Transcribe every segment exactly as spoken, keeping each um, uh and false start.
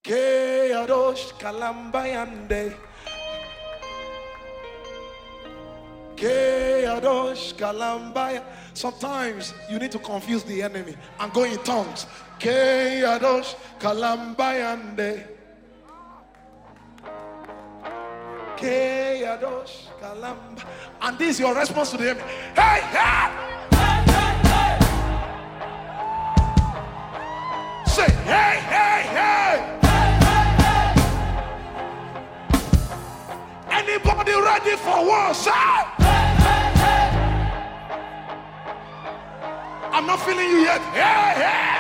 Ke Adosh Kalambayande. Ke Adosh Kalambaya. Sometimes you need to confuse the enemy and go in tongues. Ke Adosh Kalambayande. Ke Adosh Kalamba. And this is your response to the enemy. Hey, hey! Say, hey, hey, hey! Anybody ready for war, sir? I'm not feeling you yet. Hey, hey!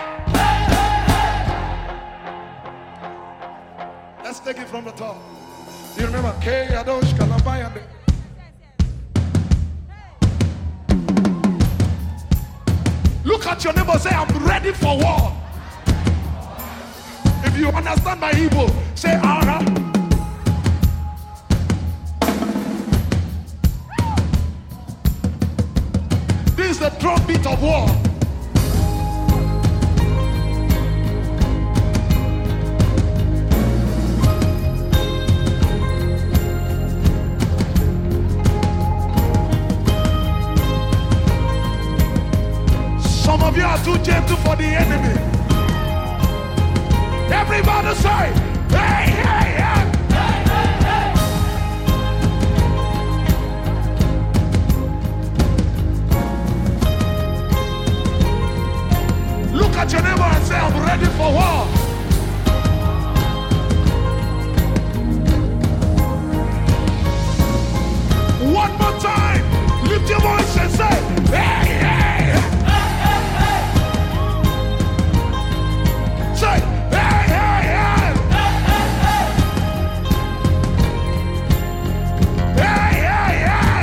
Let's take it from the top. You remember? Ke Adosh Kalabayande. Look at your neighbor and say, I'm ready for war. If you understand my Hebrew, say, Ara. This is the drum beat of war. Some of you are too gentle for the enemy. Everybody say, hey, hey, hey. Hey, hey, hey. Look at your neighbor and say, I'm ready for war. One more time. Lift your voice and say, hey, hey. Say, hey, hey, hey! Hey, hey, hey!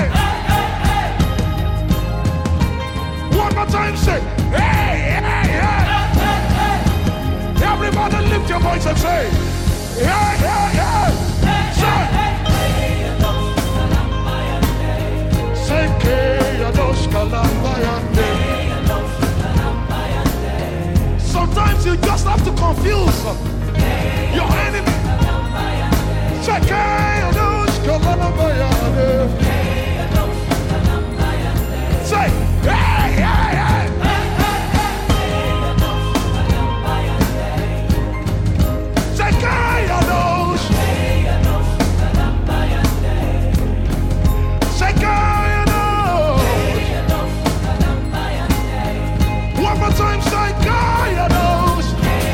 One more time, say, hey, hey, hey! Everybody lift your voice and say, hey, hey, hey! Say, say, Ke Adosh Kalambayande. Sometimes you just have to confuse your enemy. Say, Ke Adosh Kalambayande. Say, hey, hey, hey. Say, Ke Adosh. Say, Ke Adosh. One more time, say, Ke Adosh.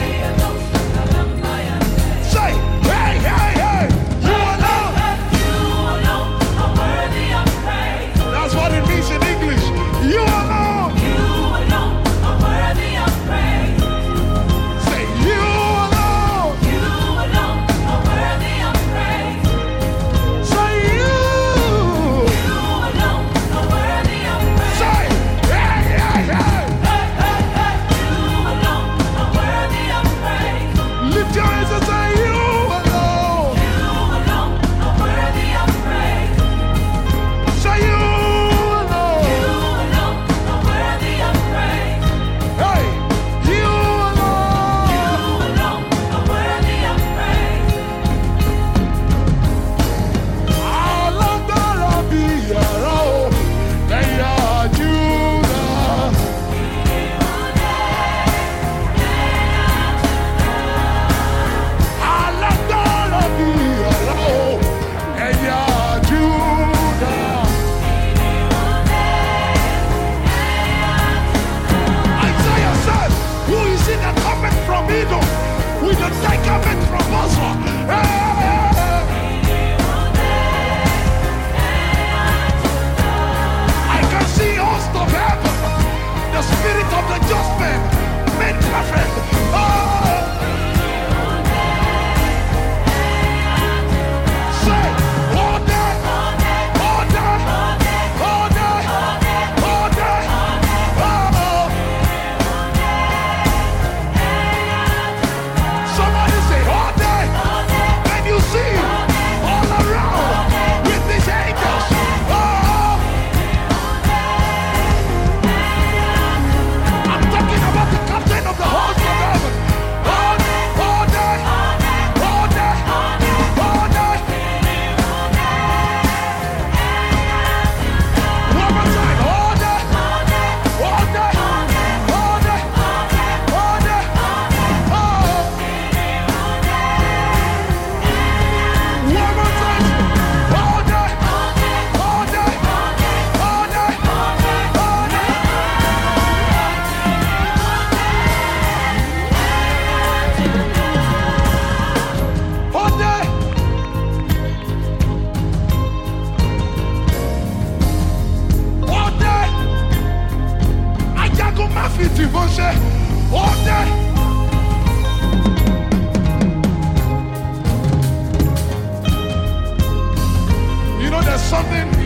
Say, hey, hey, hey. You alone. You alone are worthy of praise. That's what it means in English. You alone. You alone are worthy of praise. Say, you alone. You alone are worthy of praise. Say, you. You alone are worthy of praise. Say, hey, hey, hey. You alone are worthy of praise. Lift your hands and say, you alone. You alone are worthy of praise. Say, you You alone. alone are worthy of praise. Hey, you You alone. alone are worthy of praise. Alágbára bí yàrá o, ẹ̀yà Júdà. Alágbára bí yàrá o, ẹ̀yà Júdà. Isaiah says, who is in the coming from Edom with the thick garment from Bosra? I can see host of heaven, the spirit of the just man, made perfect. Oh! Say, all day, all day, all day, all day, all day. Oh! Somebody say, all day. When you see all around with these angels. Oh! I'm talking about the captain of the host of heaven.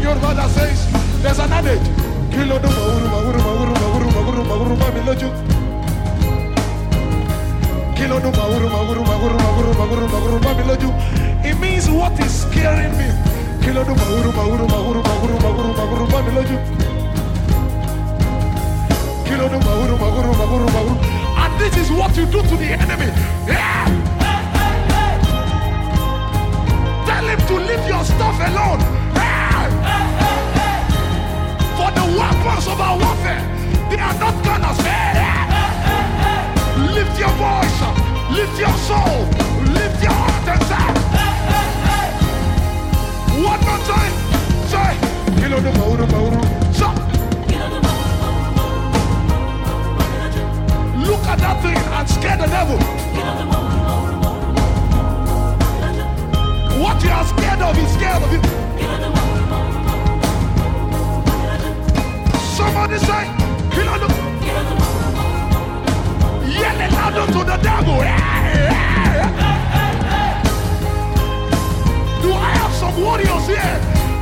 your father says, there's an adage. Kilo no mauru mauru mauru mauru mauru mauru mamiloju. Kilo no mauru mauru mauru mauru mauru mauru mamiloju. It means what is scaring me. Kilo no mauru mauru mauru mauru mauru mauru mamiloju. Kilo no mauru mauru mauru mauru. And this is what you do to the enemy. Yeah. Tell him to leave your stuff alone. Yeah. For the weapons of our warfare, they are not gonna say. Lift your voice, lift your soul, lift your heart and say. One more time, say. Kilo no mauru mauru. Look at that thing and scare the devil. What you are scared of is scared of you. Somebody say, kill them. Yell it louder to the devil. Do I have some warriors here?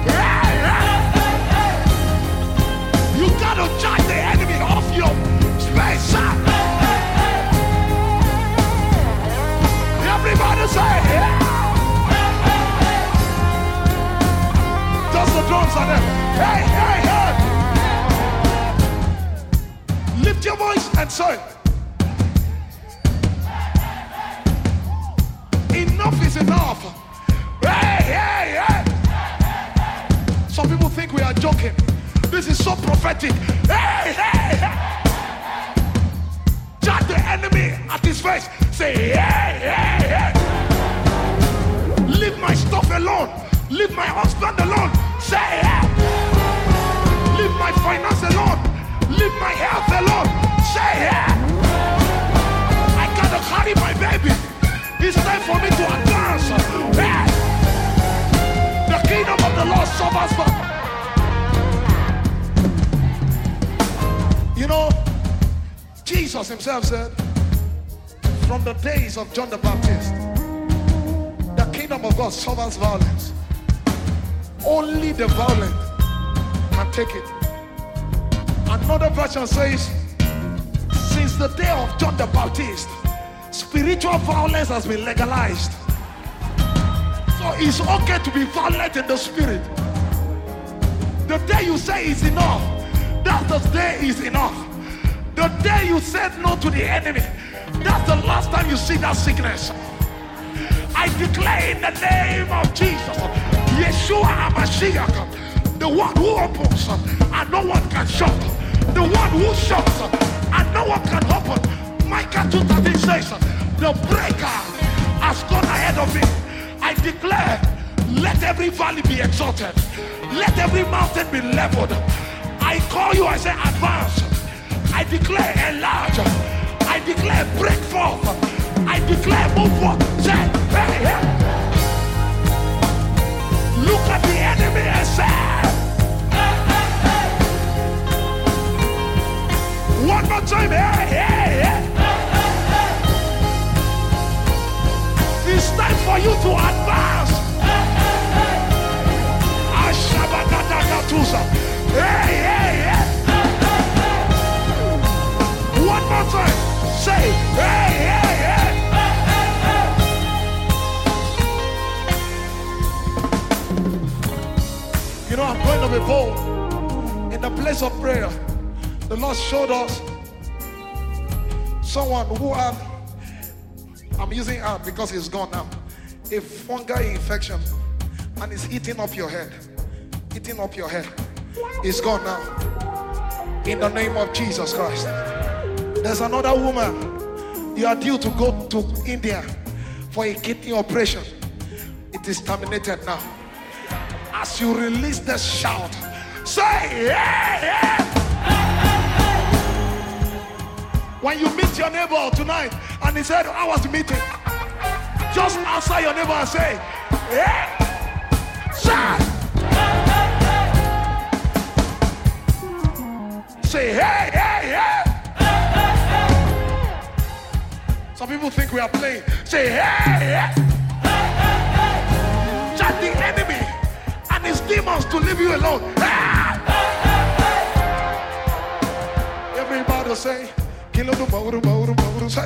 You gotta charge the enemy off your space. Everybody say, just the drums on them. Hey, hey, hey. Lift your voice and say, enough is enough. Hey, hey, hey. Some people think we are joking. This is so prophetic. Hey, hey, hey. Judge the enemy at his face. Say, hey, hey, hey. Leave my stuff alone. Leave my husband alone. Say, hey. Leave my finance alone. Leave my health alone. Say, hey. I gotta carry my baby. It's time for me to advance. Hey. The kingdom of the Lord suffers for. You know, Jesus himself said, from the days of John the Baptist, the kingdom of God suffers violence. Only the violent can take it. Another version says, since the day of John the Baptist, spiritual violence has been legalized. So it's okay to be violent in the spirit. The day you say it's enough, that's the day is enough. The day you said no to the enemy, that's the last time you see that sickness. I declare in the name of Jesus, Yeshua HaMashiach, the one who opens and no one can shut, the one who shuts and no one can open. Micah two thirteen says, the breaker has gone ahead of me. I declare, let every valley be exalted, let every mountain be leveled. I call you, I say advance. I declare enlarge. I declare break forth. I declare move forth. Say, hey, hey. Look at the enemy and say, hey, hey, hey. One more time, hey, hey, hey. It's time for you to advance. Ashabakatatusa. Hey, hey, hey. One more time. Say, hey, hey, hey. You know, I'm going to be bold. In the place of prayer, the Lord showed us someone who had, I'm using hand because he's gone now, a fungal infection, and it's eating up your head. Eating up your head. It's gone now. In the name of Jesus Christ. There's another woman. You are due to go to India for a kidney operation. It is terminated now. As you release the shout, say yeah, yeah. When you meet your neighbor tonight and he said, how was the meeting? Just answer your neighbor and say, yeah. Shout. Say, hey, hey, hey. Some people think we are playing. Say, hey, hey. That the enemy and his demons to leave you alone. Ah! Everybody say, Kilo do Mauru, Mauru, Mauru, say.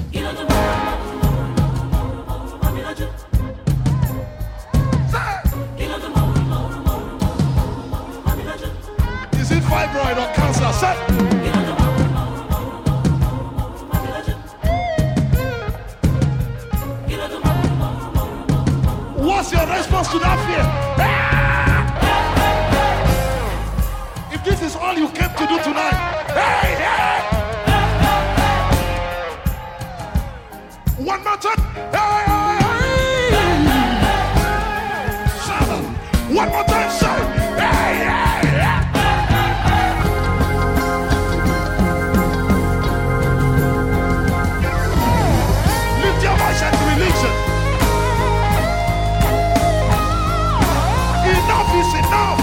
Is it fibroid or cancer? Say. What's your response to that fear? Ah! If this is all you came to do tonight, hey, hey! One more time. Hey, hey, hey! Seven. One more time, say. Hey, hey, hey! Lift your voice and release it. Enough is enough.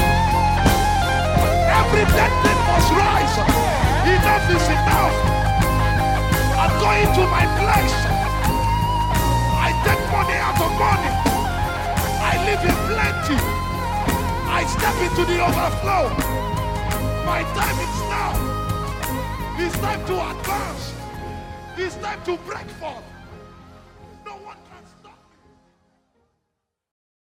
Every dead thing must rise. Enough is enough. I'm going to my place. I take money out of money. I live in plenty. I step into the overflow. My time is now. It's time to advance. It's time to break forth.